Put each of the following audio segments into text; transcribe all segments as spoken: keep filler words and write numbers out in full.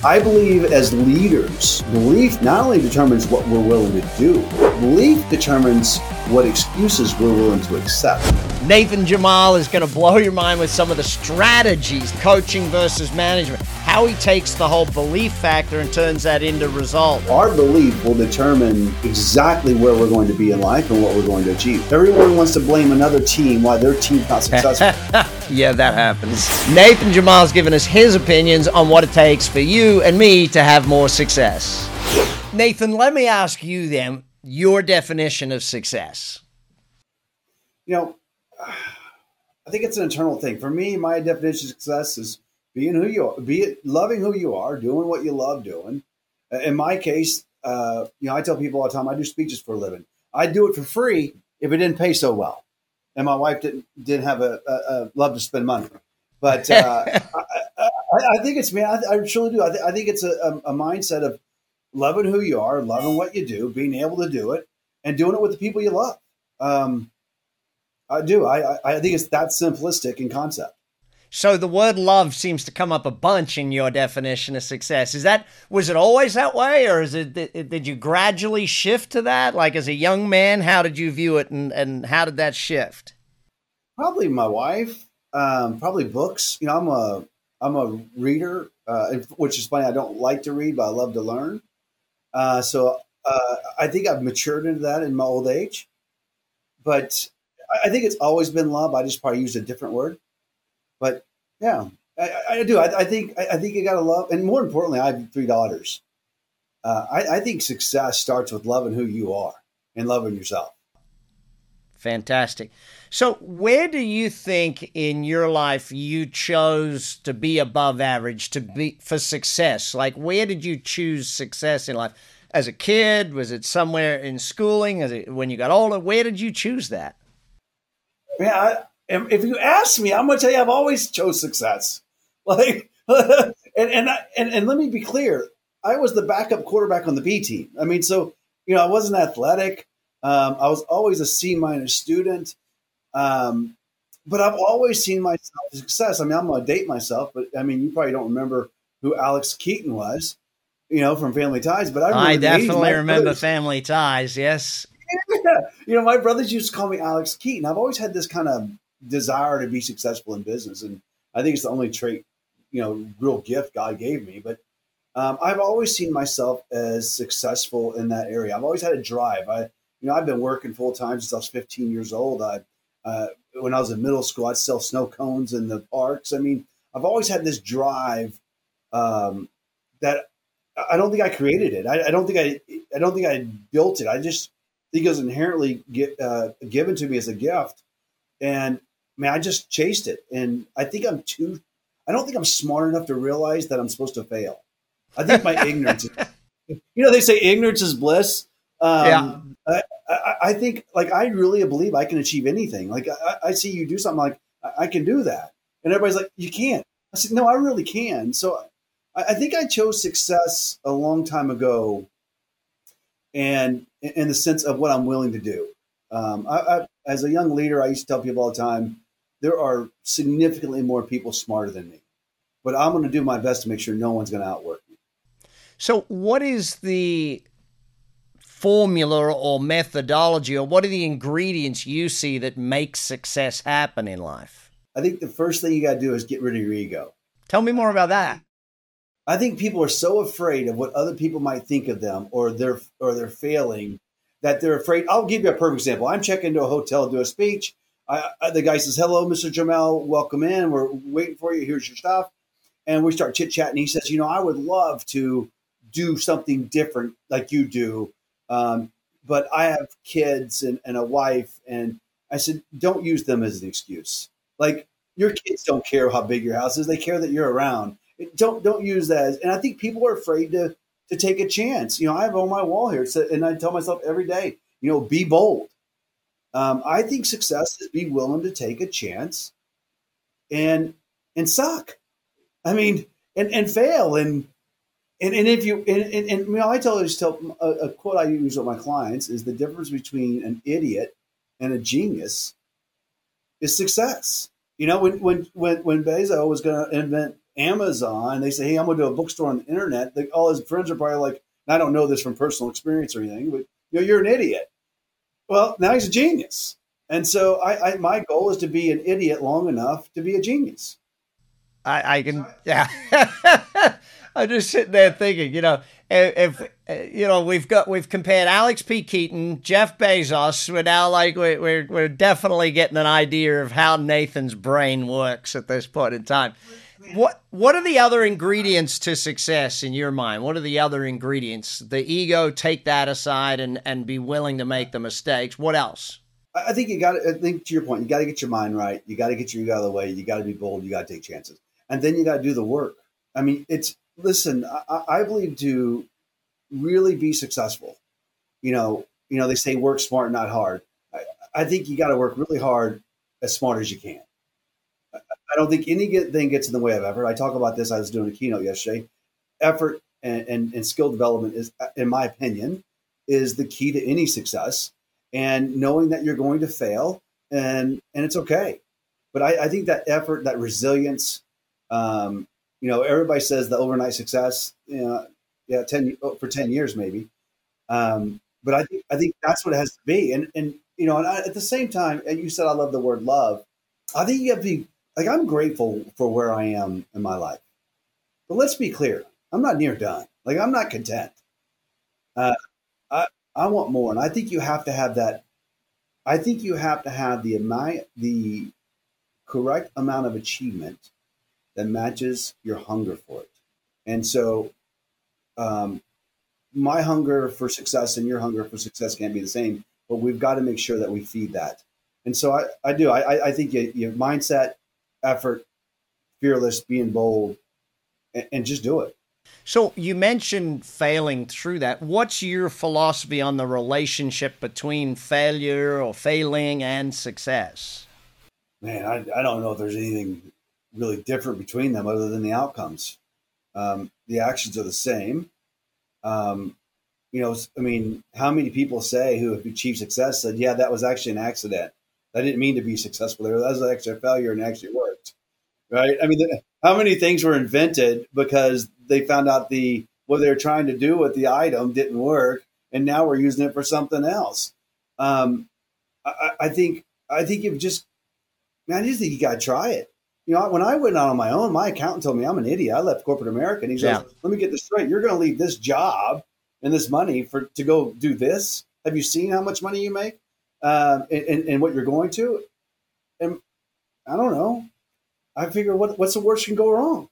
I believe as leaders, belief not only determines what we're willing to do, belief determines what excuses we're willing to accept. Nathan Jamal is going to blow your mind with some of the strategies, coaching versus management, how he takes the whole belief factor and turns that into result. Our belief will determine exactly where we're going to be in life and what we're going to achieve. Everyone wants to blame another team why their team's not successful. Yeah, that happens. Nathan Jamal's given us his opinions on what it takes for you and me to have more success. Nathan, let me ask you then your definition of success. You know, I think it's an internal thing. For me, my definition of success is being who you are, be it loving who you are, doing what you love doing. In my case, uh, you know, I tell people all the time, I do speeches for a living. I do it for free if it didn't pay so well. And my wife didn't didn't have a, a, a love to spend money. But uh, I, I, I think it's, man, I, I truly do. I, th- I think it's a, a, a mindset of loving who you are, loving what you do, being able to do it, and doing it with the people you love. Um, I do. I, I think it's that simplistic in concept. So the word love seems to come up a bunch in your definition of success. Is that, was it always that way, or is it, did you gradually shift to that? Like as a young man, how did you view it, and, and how did that shift? Probably my wife, um, probably books. You know, I'm a, I'm a reader, uh, which is funny. I don't like to read, but I love to learn. Uh, so uh, I think I've matured into that in my old age, but I think it's always been love. I just probably used a different word, but yeah, I, I do. I, I think I think you got to love, and more importantly, I have three daughters. Uh, I, I think success starts with loving who you are and loving yourself. Fantastic. So, where do you think in your life you chose to be above average, to be for success? Like, where did you choose success in life? As a kid, was it somewhere in schooling? As it, when you got older, where did you choose that? Yeah, if you ask me, I'm going to tell you, I've always chose success. Like, and and, I, and and let me be clear, I was the backup quarterback on the B team. I mean, so you know, I wasn't athletic. Um, I was always a C minus student, um, but I've always seen myself as success. I mean, I'm going to date myself, but I mean, you probably don't remember who Alex Keaton was, you know, from Family Ties. But I, remember I definitely remember brothers, Family Ties. Yes. Yeah. You know, my brothers used to call me Alex Keaton. I've always had this kind of desire to be successful in business. And I think it's the only trait, you know, real gift God gave me. But um, I've always seen myself as successful in that area. I've always had a drive. I, you know, I've been working full time since I was fifteen years old. I, uh, when I was in middle school, I'd sell snow cones in the parks. I mean, I've always had this drive um, that I don't think I created it. I, I don't think I, I don't think I built it. I just think it was inherently get, uh, given to me as a gift. And man, I just chased it. And I think I'm too, I don't think I'm smart enough to realize that I'm supposed to fail. I think my ignorance, you know, they say ignorance is bliss. Um, yeah. I, I, I think like, I really believe I can achieve anything. Like I, I see you do something like I, I can do that. And everybody's like, you can't. I said, no, I really can. So I, I think I chose success a long time ago. And in the sense of what I'm willing to do. Um, I, I, as a young leader, I used to tell people all the time, there are significantly more people smarter than me, but I'm going to do my best to make sure no one's going to outwork me. So what is the formula or methodology, or what are the ingredients you see that make success happen in life? I think the first thing you got to do is get rid of your ego. Tell me more about that. I think people are so afraid of what other people might think of them or they're or they're failing that they're afraid. I'll give you a perfect example. I'm checking into a hotel to do a speech. I, I, the guy says, "Hello, Mister Jamal, welcome in. We're waiting for you. Here's your stuff." And we start chit chatting. He says, "You know, I would love to do something different like you do, um, but I have kids and, and a wife." And I said, "Don't use them as an excuse. Like your kids don't care how big your house is; they care that you're around." Don't don't use that. As, and I think people are afraid to to take a chance. You know, I have on my wall here, so, and I tell myself every day, you know, be bold. Um, I think success is be willing to take a chance and and suck. I mean, and, and fail. And and and if you and, and, and you know, I tell just tell a, a quote I use with my clients is the difference between an idiot and a genius is success. You know, when when when when Bezos was going to invent Amazon, they say, hey, I'm going to do a bookstore on the internet. They, all his friends are probably like, and I don't know this from personal experience or anything, but you know, you're an idiot. Well, now he's a genius. And so I, I my goal is to be an idiot long enough to be a genius. I, I can, yeah. I'm just sitting there thinking, you know, if, if you know, we've got we've compared Alex P. Keaton, Jeff Bezos. We're now like we're we're, we're definitely getting an idea of how Nathan's brain works at this point in time. What what are the other ingredients to success in your mind? What are the other ingredients? The ego, take that aside and and be willing to make the mistakes. What else? I think you got to, I think to your point, you got to get your mind right. You got to get your ego out of the way. You got to be bold. You got to take chances. And then you got to do the work. I mean, it's, listen, I, I believe to really be successful, you know, you know, they say work smart, not hard. I, I think you got to work really hard, as smart as you can. I, I don't think anything gets in the way of effort. I talk about this. I was doing a keynote yesterday. Effort and, and, and skill development is, in my opinion, is the key to any success. And knowing that you're going to fail, and and it's okay. But I, I think that effort, that resilience, um, you know, everybody says the overnight success, you know, yeah, ten for ten years maybe. Um, but I think I think that's what it has to be. And and you know, and I, at the same time, and you said I love the word love. I think you have to be like, I'm grateful for where I am in my life. But let's be clear, I'm not near done. Like, I'm not content. Uh, I I want more, and I think you have to have that. I think you have to have the amount, the correct amount of achievement that matches your hunger for it. And so, um, my hunger for success and your hunger for success can't be the same, but we've got to make sure that we feed that. And so, I, I do. I, I think you, you have mindset, effort, fearless, being bold, and, and just do it. So you mentioned failing through that. What's your philosophy on the relationship between failure or failing and success? Man, I, I don't know if there's anything really different between them other than the outcomes. Um, the actions are the same. Um, you know, I mean, how many people say who have achieved success said, yeah, that was actually an accident. I didn't mean to be successful there. That was actually a failure and actually worked. Right? I mean, the, how many things were invented because they found out the what they were trying to do with the item didn't work, and now we're using it for something else. Um, I, I think I think you've just, man, I just think you got to try it. You know, when I went out on my own, my accountant told me I'm an idiot. I left corporate America, and he says, yeah. "Let me get this straight. You're going to leave this job and this money for to go do this. Have you seen how much money you make uh, and, and, and what you're going to?" And I don't know. I figure, what what's the worst can go wrong?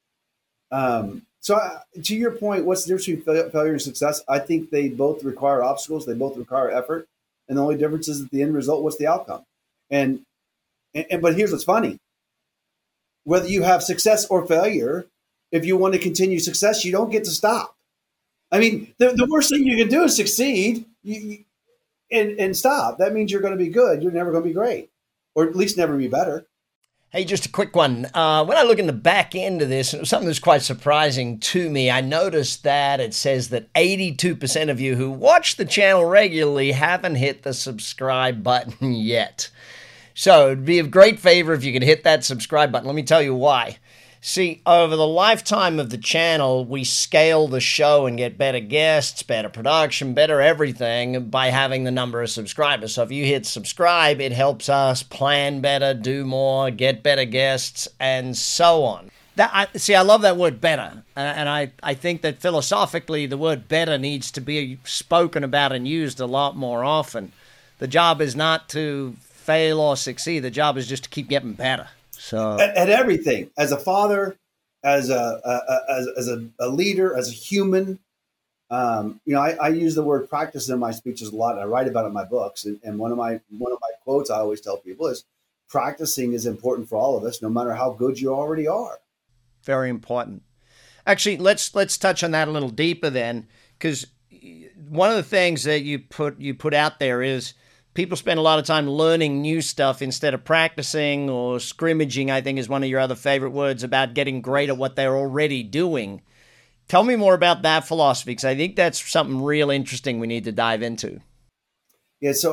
Um, so I, to your point, what's the difference between failure and success? I think they both require obstacles. They both require effort. And the only difference is at the end result, what's the outcome? And, and, and but here's what's funny. Whether you have success or failure, if you want to continue success, you don't get to stop. I mean, the, the worst thing you can do is succeed you, you, and, and stop. That means you're going to be good. You're never going to be great, or at least never be better. Hey, just a quick one. Uh, when I look in the back end of this, it was something that's quite surprising to me. I noticed that it says that eighty-two percent of you who watch the channel regularly haven't hit the subscribe button yet. So it'd be of great favor if you could hit that subscribe button. Let me tell you why. See, over the lifetime of the channel, we scale the show and get better guests, better production, better everything by having the number of subscribers. So if you hit subscribe, it helps us plan better, do more, get better guests, and so on. That I, see, I love that word better. And I, I think that philosophically, the word better needs to be spoken about and used a lot more often. The job is not to fail or succeed. The job is just to keep getting better. So at, at everything, as a father, as a, a as, as a, a leader, as a human, um, you know, I, I use the word practice in my speeches a lot. I write about it in my books, and, and one of my one of my quotes I always tell people is, "Practicing is important for all of us, no matter how good you already are." Very important. Actually, let's let's touch on that a little deeper then, because one of the things that you put you put out there is, people spend a lot of time learning new stuff instead of practicing, or scrimmaging, I think is one of your other favorite words, about getting great at what they're already doing. Tell me more about that philosophy, because I think that's something real interesting we need to dive into. Yeah, so I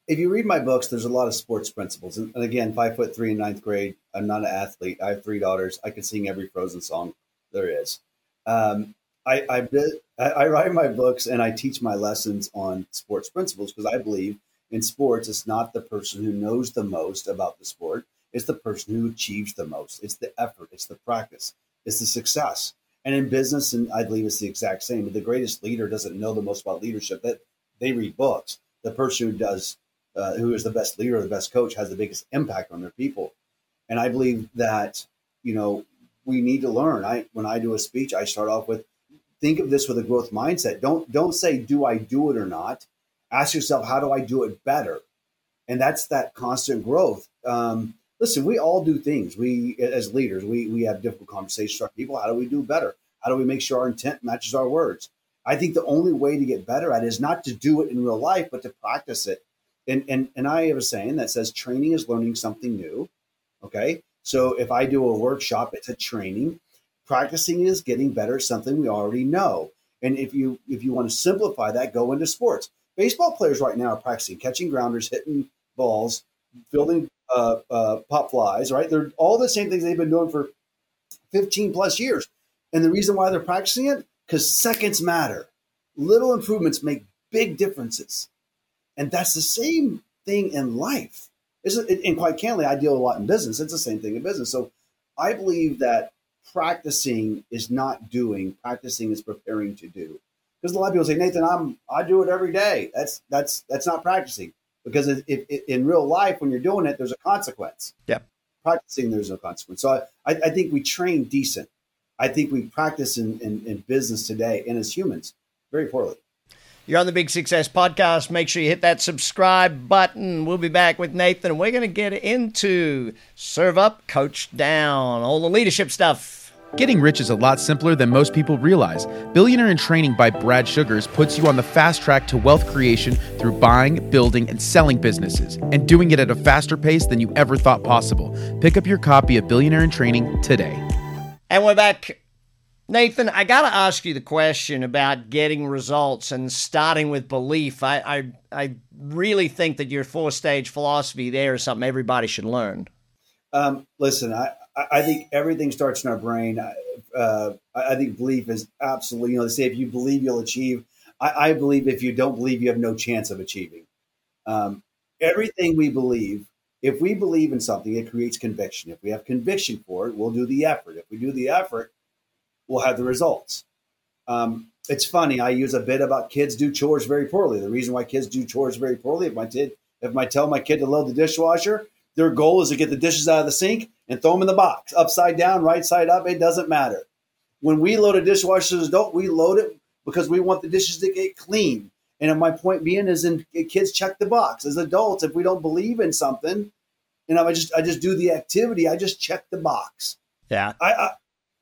if you read my books, there's a lot of sports principles. And, and again, five foot three in ninth grade. I'm not an athlete. I have three daughters. I can sing every Frozen song there is. Um, I, I, I write my books and I teach my lessons on sports principles because I believe in sports, it's not the person who knows the most about the sport. It's the person who achieves the most. It's the effort. It's the practice. It's the success. And in business, and I believe it's the exact same. But the greatest leader doesn't know the most about leadership. That they read books. The person who does, uh, who is the best leader or the best coach, has the biggest impact on their people. And I believe that, you know, we need to learn. I when I do a speech, I start off with, think of this with a growth mindset. Don't don't say, do I do it or not? Ask yourself, how do I do it better? And that's that constant growth. Um, listen, we all do things. We, as leaders, we we have difficult conversations with our people. How do we do better? How do we make sure our intent matches our words? I think the only way to get better at it is not to do it in real life, but to practice it. And and and I have a saying that says training is learning something new. Okay, so if I do a workshop, it's a training. Practicing is getting better at something we already know. And if you if you want to simplify that, go into sports. Baseball players right now are practicing catching grounders, hitting balls, fielding uh, uh, pop flies. Right, they're all the same things they've been doing for fifteen plus years. And the reason why they're practicing it, because seconds matter. Little improvements make big differences, and that's the same thing in life. And quite candidly, I deal a lot in business. It's the same thing in business. So I believe that practicing is not doing. Practicing is preparing to do. Because a lot of people say, Nathan, I'm I do it every day. That's that's that's not practicing. Because if, if, in real life, when you're doing it, there's a consequence. Yeah. Practicing, there's no consequence. So I, I think we train decent. I think we practice in, in, in business today and as humans very poorly. You're on the Big Success Podcast. Make sure you hit that subscribe button. We'll be back with Nathan. We're going to get into Serve Up, Coach Down, all the leadership stuff. Getting rich is a lot simpler than most people realize. Billionaire in Training by Brad Sugars puts you on the fast track to wealth creation through buying, building, and selling businesses, and doing it at a faster pace than you ever thought possible. Pick up your copy of Billionaire in Training today. And we're back. Nathan, I got to ask you the question about getting results and starting with belief. I, I, I really think that your four-stage philosophy there is something everybody should learn. Um, listen, I, I think everything starts in our brain. Uh, I think belief is absolutely, you know, they say if you believe, you'll achieve. I, I believe if you don't believe, you have no chance of achieving. Um, everything we believe, if we believe in something, it creates conviction. If we have conviction for it, we'll do the effort. If we do the effort, we'll have the results. Um, it's funny. I use a bit about kids do chores very poorly. The reason why kids do chores very poorly, if my kid, if I tell my kid to load the dishwasher, their goal is to get the dishes out of the sink and throw them in the box, upside down, right side up. It doesn't matter. When we load a dishwasher as adults, we load it because we want the dishes to get clean. And my point being is, in kids check the box. As adults, if we don't believe in something, you know, I just I just do the activity. I just check the box. Yeah. I I,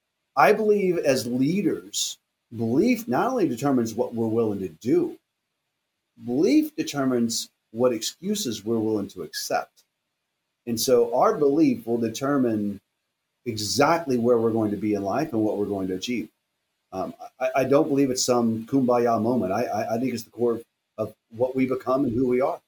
I believe as leaders, belief not only determines what we're willing to do, belief determines what excuses we're willing to accept. And so our belief will determine exactly where we're going to be in life and what we're going to achieve. Um, I, I don't believe it's some kumbaya moment. I, I, I think it's the core of, of what we become and who we are.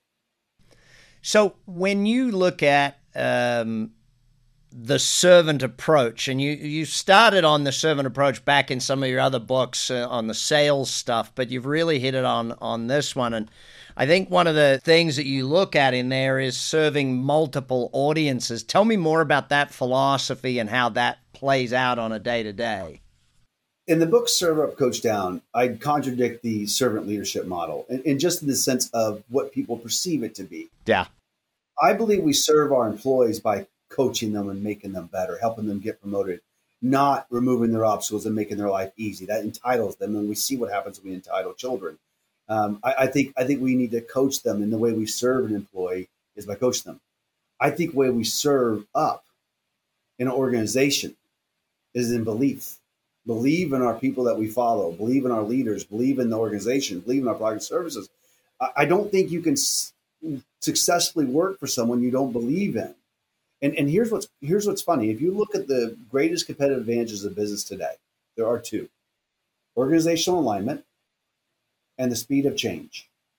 So when you look at um, the servant approach, and you, you started on the servant approach back in some of your other books uh, on the sales stuff, but you've really hit it on, on this one. And I think one of the things that you look at in there is serving multiple audiences. Tell me more about that philosophy and how that plays out on a day-to-day. In the book, Serve Up, Coach Down, I contradict the servant leadership model, and, and just in the sense of what people perceive it to be. Yeah. I believe we serve our employees by coaching them and making them better, helping them get promoted, not removing their obstacles and making their life easy. That entitles them, and we see what happens when we entitle children. Um, I, I think I think we need to coach them, and the way we serve an employee is by coaching them. I think the way we serve up in an organization is in belief. Believe in our people that we follow. Believe in our leaders. Believe in the organization. Believe in our product services. I, I don't think you can s- successfully work for someone you don't believe in. And and here's what's here's what's funny. If you look at the greatest competitive advantages of business today, there are two: organizational alignment and the speed of change.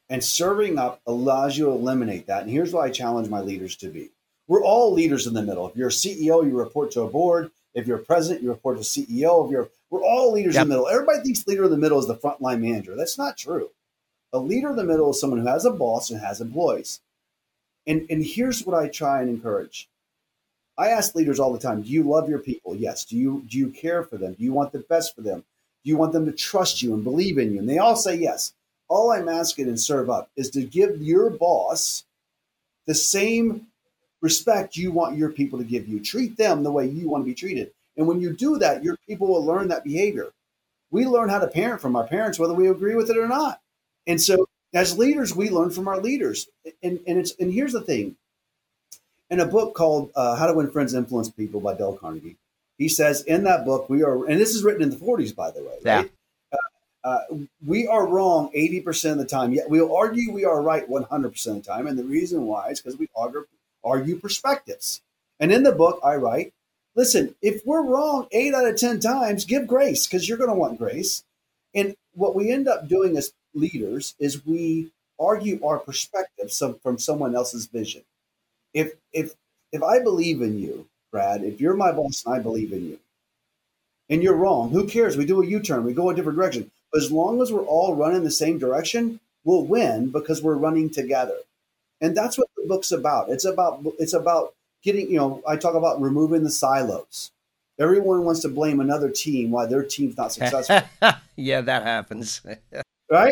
And serving up allows you to eliminate that. And here's what I challenge my leaders to be. We're all leaders in the middle. If you're a C E O, you report to a board. If you're a president, you report to C E O. If you're, we're all leaders yep. in the middle. Everybody thinks leader in the middle is the frontline manager. That's not true. A leader in the middle is someone who has a boss and has employees. And, and here's what I try and encourage. I ask leaders all the time, do you love your people? Yes. Do you, do you care for them? Do you want the best for them? Do you want them to trust you and believe in you? And they all say yes. All I'm asking and serve up is to give your boss the same respect you want your people to give you. Treat them the way you want to be treated. And when you do that, your people will learn that behavior. We learn how to parent from our parents, whether we agree with it or not. And so as leaders, we learn from our leaders. And, and it's and here's the thing. In a book called uh, How to Win Friends and Influence People by Dale Carnegie, he says in that book, we are, and this is written in the forties, by the way, right? Yeah. Uh, uh, we are wrong eighty percent of the time, yet we'll argue we are right one hundred percent of the time. And the reason why is because we argue, argue perspectives. And in the book, I write, listen, if we're wrong eight out of ten times, give grace, because you're going to want grace. And what we end up doing as leaders is we argue our perspectives some, from someone else's vision. If if if I believe in you, Brad, if you're my boss and I believe in you, and you're wrong, who cares? We do a U-turn, we go a different direction. But as long as we're all running the same direction, we'll win because we're running together. And that's what the book's about. It's about it's about getting, you know, I talk about removing the silos. Everyone wants to blame another team why their team's not successful. Yeah, that happens. Right?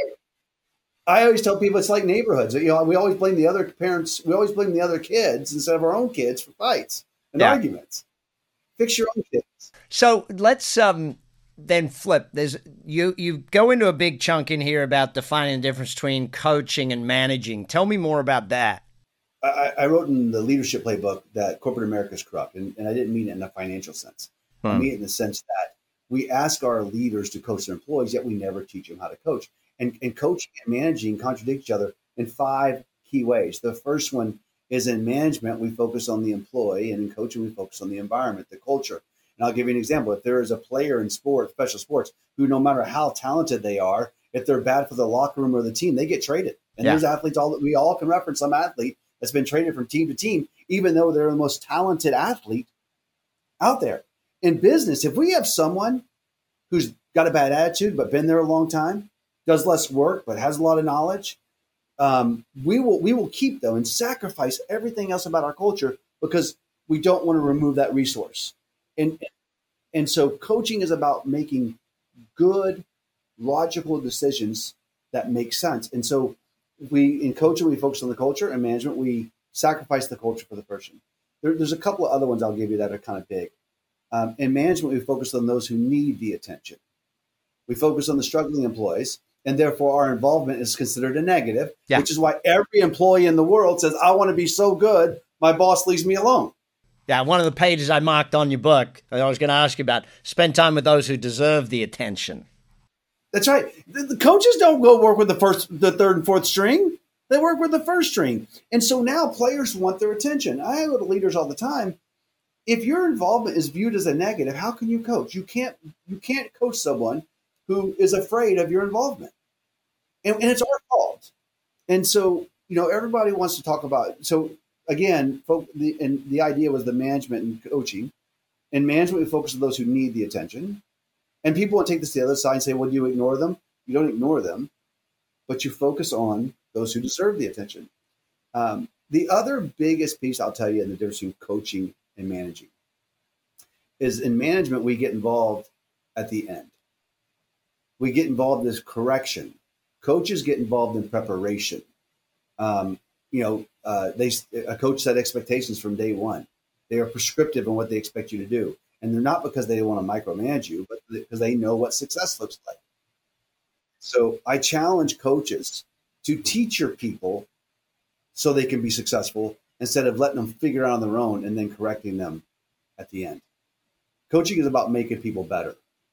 I always tell people it's like neighborhoods. You know, we always blame the other parents. We always blame the other kids instead of our own kids for fights and yeah. arguments. Fix your own kids. So let's um, then flip. There's you. You go into a big chunk in here about defining the difference between coaching and managing. Tell me more about that. I, I wrote in the leadership playbook that corporate America is corrupt, and, and I didn't mean it in a financial sense. Hmm. I mean it in the sense that we ask our leaders to coach their employees, yet we never teach them how to coach. And, and coaching and managing contradict each other in five key ways. The first one is in management, we focus on the employee, and in coaching, we focus on the environment, the culture. And I'll give you an example. If there is a player in sports, special sports, who no matter how talented they are, if they're bad for the locker room or the team, they get traded. And yeah. there's athletes, all that we all can reference some athlete that's been traded from team to team, even though they're the most talented athlete out there. In business, if we have someone who's got a bad attitude but been there a long time, does less work but has a lot of knowledge, um, we will we will keep them and sacrifice everything else about our culture because we don't want to remove that resource. And and so coaching is about making good, logical decisions that make sense. And so we in coaching, we focus on the culture, and management, we sacrifice the culture for the person. There, there's a couple of other ones I'll give you that are kind of big. Um, in management, we focus on those who need the attention. We focus on the struggling employees, and therefore our involvement is considered a negative, yeah. which is why every employee in the world says, I want to be so good, my boss leaves me alone. Yeah, one of the pages I marked on your book, I was going to ask you about, spend time with those who deserve the attention. That's right. The, the coaches don't go work with the first, the third and fourth string. They work with the first string. And so now players want their attention. I go to leaders all the time. If your involvement is viewed as a negative, how can you coach? You can't, you can't coach someone who is afraid of your involvement. And, and it's our fault. And so, you know, everybody wants to talk about, so again, folk, the, and the idea was the management and coaching. In management, we focus on those who need the attention. And people want to take this to the other side and say, well, do you ignore them? You don't ignore them, but you focus on those who deserve the attention. Um, the other biggest piece I'll tell you in the difference between coaching and managing is in management, we get involved at the end. We get involved in this correction. Coaches get involved in preparation. Um, you know, uh, they a coach set expectations from day one. They are prescriptive in what they expect you to do. And they're not because they want to micromanage you, but because they know what success looks like. So I challenge coaches to teach your people so they can be successful instead of letting them figure it out on their own and then correcting them at the end. Coaching is about making people better,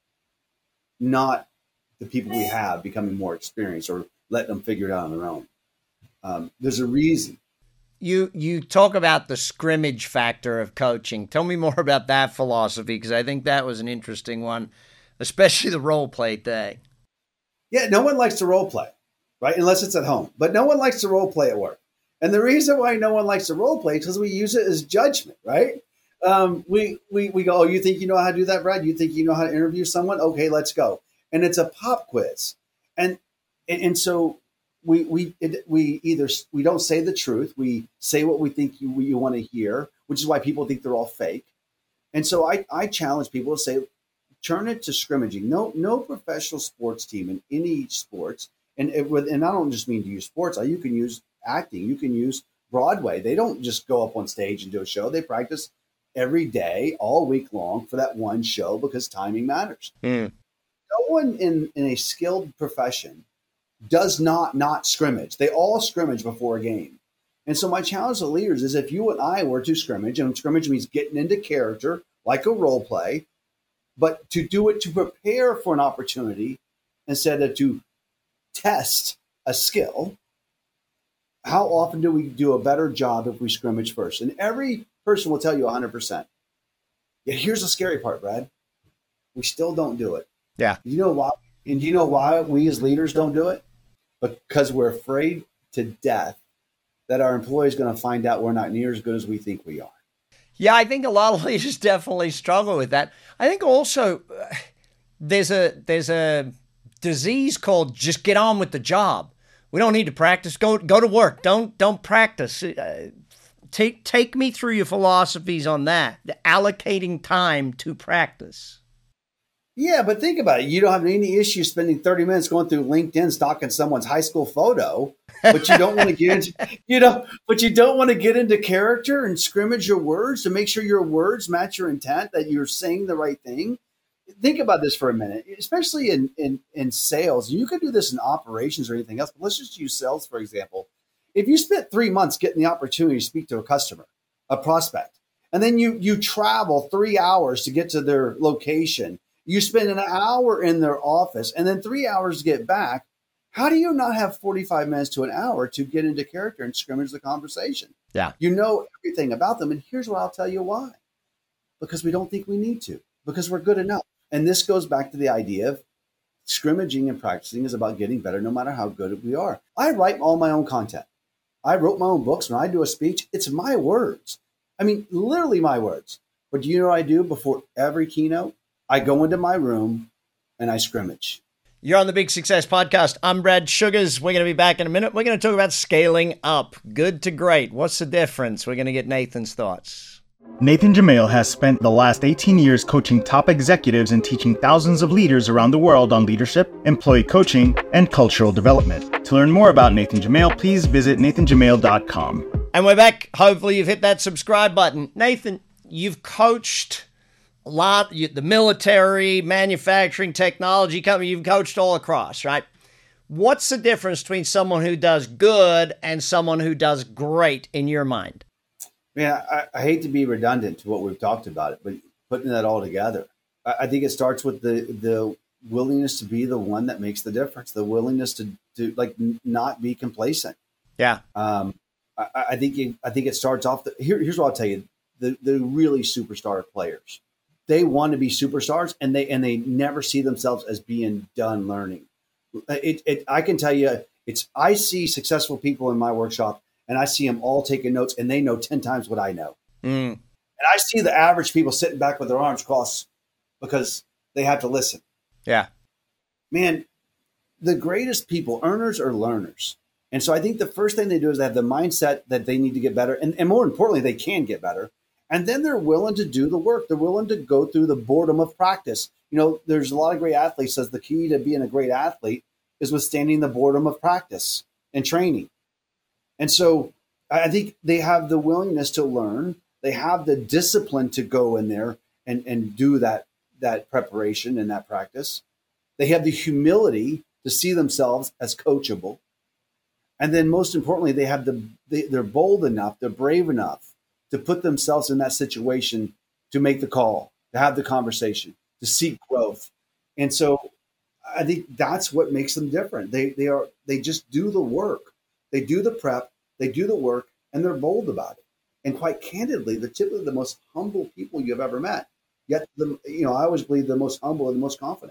not the people we have becoming more experienced or letting them figure it out on their own. Um, there's a reason. You you talk about the scrimmage factor of coaching. Tell me more about that philosophy, because I think that was an interesting one, especially the role play thing. Yeah, no one likes to role play. right? Unless it's at home. But no one likes to role play at work. And the reason why no one likes to role play is because we use it as judgment, right? Um, we, we, we go, oh, you think you know how to do that, Brad? You think you know how to interview someone? Okay, let's go. And it's a pop quiz. And, and, and so we, we, it, we either, we don't say the truth. We say what we think you, you want to hear, which is why people think they're all fake. And so I, I challenge people to say, turn it to scrimmaging. No, no professional sports team in any sports. And it, and I don't just mean to use sports. You can use acting. You can use Broadway. They don't just go up on stage and do a show. They practice every day, all week long for that one show because timing matters. Mm. No one in, in a skilled profession does not not scrimmage. They all scrimmage before a game. And so my challenge to leaders is if you and I were to scrimmage, and scrimmage means getting into character like a role play, but to do it to prepare for an opportunity instead of to test a skill, how often do we do a better job if we scrimmage first? And every person will tell you one hundred percent. Yeah, here's the scary part, Brad. We still don't do it. Yeah. You know why? And do you know why we as leaders don't do it? Because we're afraid to death that our employee is going to find out we're not near as good as we think we are. Yeah, I think a lot of leaders definitely struggle with that. I think also uh, there's a there's a disease called just get on with the job. We don't need to practice. Go go to work. Don't don't practice. Uh, take take me through your philosophies on that. The allocating time to practice. Yeah, but think about it. You don't have any issue spending thirty minutes going through LinkedIn stalking someone's high school photo, but you don't want to get into, you know, but you don't want to get into character and scrimmage your words to make sure your words match your intent, that you're saying the right thing. Think about this for a minute, especially in, in, in sales. You could do this in operations or anything else, but let's just use sales, for example. If you spent three months getting the opportunity to speak to a customer, a prospect, and then you you travel three hours to get to their location, you spend an hour in their office and then three hours to get back. How do you not have forty-five minutes to an hour to get into character and scrimmage the conversation? Yeah. You know everything about them. And here's what I'll tell you why. Because we don't think we need to, because we're good enough. And this goes back to the idea of scrimmaging and practicing is about getting better no matter how good we are. I write all my own content. I wrote my own books. When I do a speech, it's my words. I mean, literally my words. But do you know what I do before every keynote? I go into my room and I scrimmage. You're on the Big Success Podcast. I'm Brad Sugars. We're going to be back in a minute. We're going to talk about scaling up. Good to great. What's the difference? We're going to get Nathan's thoughts. Nathan Jamil has spent the last eighteen years coaching top executives and teaching thousands of leaders around the world on leadership, employee coaching, and cultural development. To learn more about Nathan Jamil, please visit nathan jamil dot com. And we're back. Hopefully you've hit that subscribe button. Nathan, you've coached a lot, you, the military, manufacturing, technology company, you've coached all across, right? What's the difference between someone who does good and someone who does great in your mind? Yeah, I, I hate to be redundant to what we've talked about it, but putting that all together, I, I think it starts with the the willingness to be the one that makes the difference, the willingness to to like n- not be complacent. Yeah. Um, I, I think it, I think it starts off. The, here, here's what I'll tell you: the the really superstar players, they want to be superstars, and they and they never see themselves as being done learning. It, it I can tell you, it's I see successful people in my workshop. And I see them all taking notes, and they know ten times what I know. Mm. And I see the average people sitting back with their arms crossed because they have to listen. Yeah. Man, the greatest people, earners are learners. And so I think the first thing they do is they have the mindset that they need to get better. And, and more importantly, they can get better. And then they're willing to do the work. They're willing to go through the boredom of practice. You know, there's a lot of great athletes says the key to being a great athlete is withstanding the boredom of practice and training. And so I think they have the willingness to learn. They have the discipline to go in there and, and do that, that preparation and that practice. They have the humility to see themselves as coachable. And then most importantly, they have the, they, they're bold enough, they're brave enough to put themselves in that situation to make the call, to have the conversation, to seek growth. And so I think that's what makes them different. They, they are, they just do the work. They do the prep, they do the work, and they're bold about it. And quite candidly, they're typically the most humble people you've ever met. Yet, the, you know, I always believe the most humble and the most confident.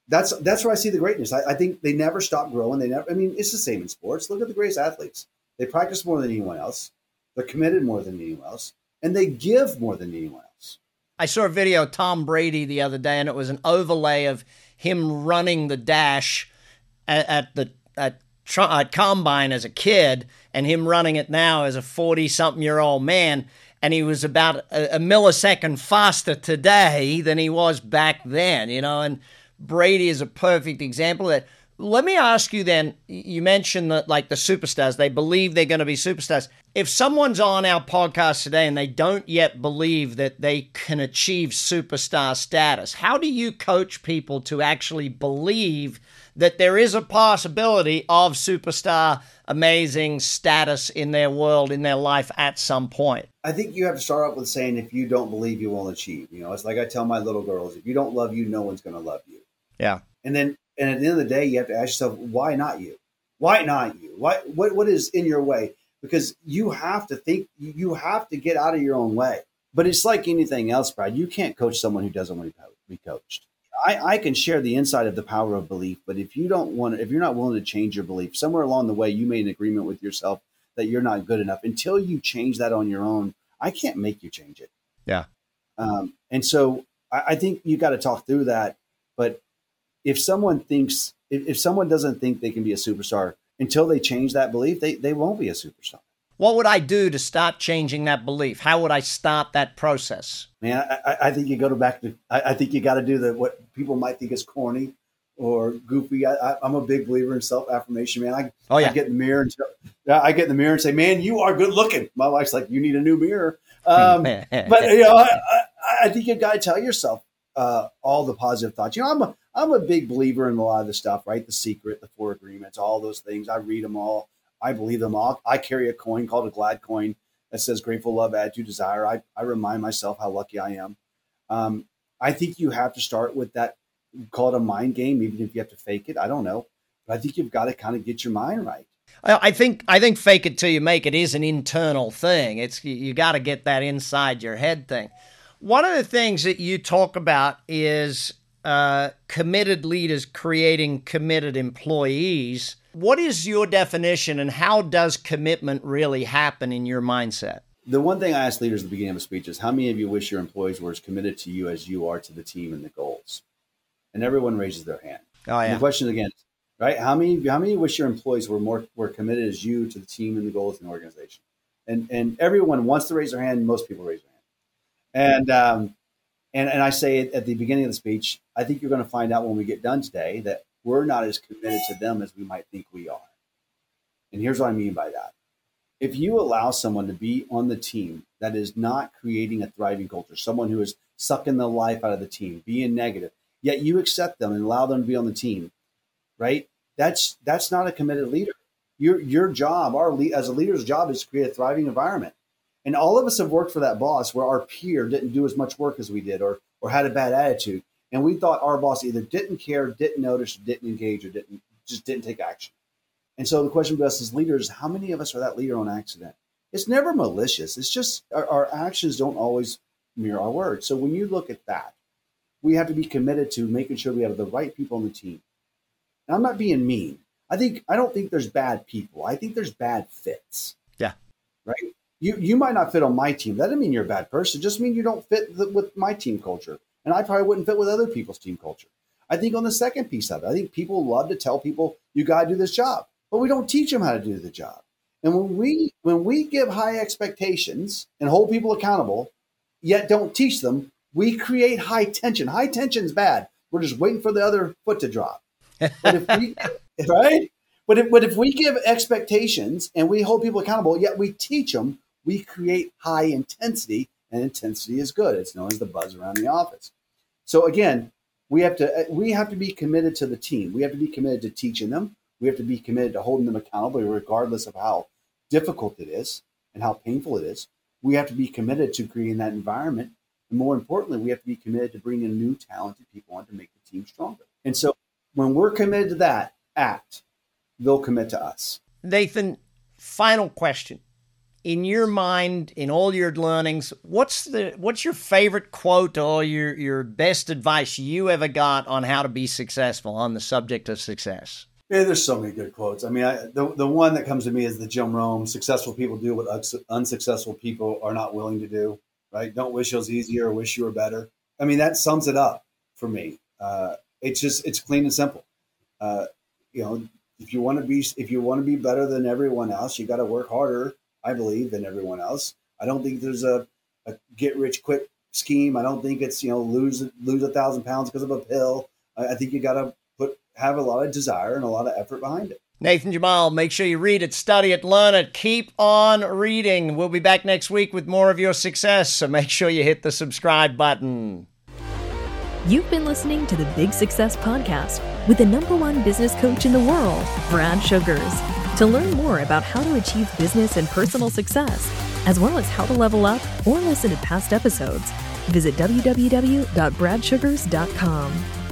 That's that's where I see the greatness. I, I think they never stop growing. They never. I mean, it's the same in sports. Look at the greatest athletes. They practice more than anyone else. They're committed more than anyone else, and they give more than anyone else. I saw a video of Tom Brady the other day, and it was an overlay of him running the dash at, at the at, at Combine as a kid, and him running it now as a forty-something-year-old man. And he was about a, a millisecond faster today than he was back then, you know, and Brady is a perfect example of that. Let me ask you then, you mentioned that like the superstars, they believe they're going to be superstars. If someone's on our podcast today and they don't yet believe that they can achieve superstar status, how do you coach people to actually believe that there is a possibility of superstar amazing status in their world, in their life at some point? I think you have to start off with saying, if you don't believe, you won't achieve. You know, it's like I tell my little girls, if you don't love you, no one's going to love you. Yeah. And then, and at the end of the day, you have to ask yourself, why not you? Why not you? Why, what, what is in your way? Because you have to think, you have to get out of your own way. But it's like anything else, Brad. You can't coach someone who doesn't want to be coached. I, I can share the insight of the power of belief, but if you don't want, if you're not willing to change your belief, somewhere along the way, you made an agreement with yourself that you're not good enough. Until you change that on your own, I can't make you change it. Yeah. Um, and so I, I think you got to talk through that. But if someone thinks, if, if someone doesn't think they can be a superstar until they change that belief, they, they won't be a superstar. What would I do to start changing that belief? How would I start that process? Man, I, I think you go to back to, I, I think you got to do the, what people might think is corny or goofy. I, I, I'm a big believer in self-affirmation, man. I, oh, yeah. I get in the mirror and I get in the mirror and say, man, you are good looking. My wife's like, you need a new mirror. Um, but you know, I, I, I think you got to tell yourself uh, all the positive thoughts. You know, I'm a, I'm a big believer in a lot of the stuff, right? The Secret, the Four Agreements, all those things. I read them all. I believe them all. I carry a coin called a Glad coin that says grateful, love, attitude, desire. I, I remind myself how lucky I am. Um, I think you have to start with that, call it a mind game, even if you have to fake it. I don't know. But I think you've got to kind of get your mind right. I think I think fake it till you make it is an internal thing. It's you, you got to get that inside your head thing. One of the things that you talk about is uh, committed leaders creating committed employees. What is your definition, and how does commitment really happen in your mindset? The one thing I ask leaders at the beginning of a speech is, how many of you wish your employees were as committed to you as you are to the team and the goals? And everyone raises their hand. Oh, yeah. And the question again, right? How many how many wish your employees were more were committed as you to the team and the goals and the organization? And and everyone wants to raise their hand. Most people raise their hand. And um, and and I say at the beginning of the speech, I think you're going to find out when we get done today that we're not as committed to them as we might think we are. And here's what I mean by that. If you allow someone to be on the team that is not creating a thriving culture, someone who is sucking the life out of the team, being negative, yet you accept them and allow them to be on the team, right? That's that's not a committed leader. Your your job, our lead, as a leader's job, is to create a thriving environment. And all of us have worked for that boss where our peer didn't do as much work as we did, or or had a bad attitude. And we thought our boss either didn't care, didn't notice, didn't engage, or didn't just didn't take action. And so the question for us as leaders, how many of us are that leader on accident? It's never malicious. It's just our, our actions don't always mirror our words. So when you look at that, we have to be committed to making sure we have the right people on the team. And I'm not being mean. I think I don't think there's bad people. I think there's bad fits. Yeah. Right? You you might not fit on my team. That doesn't mean you're a bad person. It just means you don't fit the, with my team culture. And I probably wouldn't fit with other people's team culture. I think on the second piece of it, I think people love to tell people, you got to do this job, but we don't teach them how to do the job. And when we when we give high expectations and hold people accountable, yet don't teach them, we create high tension. High tension is bad. We're just waiting for the other foot to drop. But if we, right? But if, but if we give expectations and we hold people accountable, yet we teach them, we create high intensity. And intensity is good. It's known as the buzz around the office. So again, we have to we have to be committed to the team. We have to be committed to teaching them. We have to be committed to holding them accountable, regardless of how difficult it is and how painful it is. We have to be committed to creating that environment. And more importantly, we have to be committed to bringing new talented people on to make the team stronger. And so when we're committed to that act, they'll commit to us. Nathan, final question. in your mind, in all your learnings, what's the what's your favorite quote or your, your best advice you ever got on how to be successful on the subject of success? Yeah, there's so many good quotes. I mean, I, the the one that comes to me is the Jim Rome: "Successful people do what uns- unsuccessful people are not willing to do." Right? Don't wish it was easier or wish you were better. I mean, that sums it up for me. Uh, it's just it's clean and simple. Uh, you know, if you want to be if you want to be better than everyone else, you got to work harder, I believe, than everyone else. I don't think there's a, a get rich quick scheme. I don't think it's, you know, lose lose a thousand pounds because of a pill. I, I think you got to put have a lot of desire and a lot of effort behind it. Nathan Jamal, make sure you read it, study it, learn it, keep on reading. We'll be back next week with more of your success, so make sure you hit the subscribe button. You've been listening to the Big Success Podcast with the number one business coach in the world, Brad Sugars. To learn more about how to achieve business and personal success, as well as how to level up or listen to past episodes, visit w w w dot brad sugars dot com.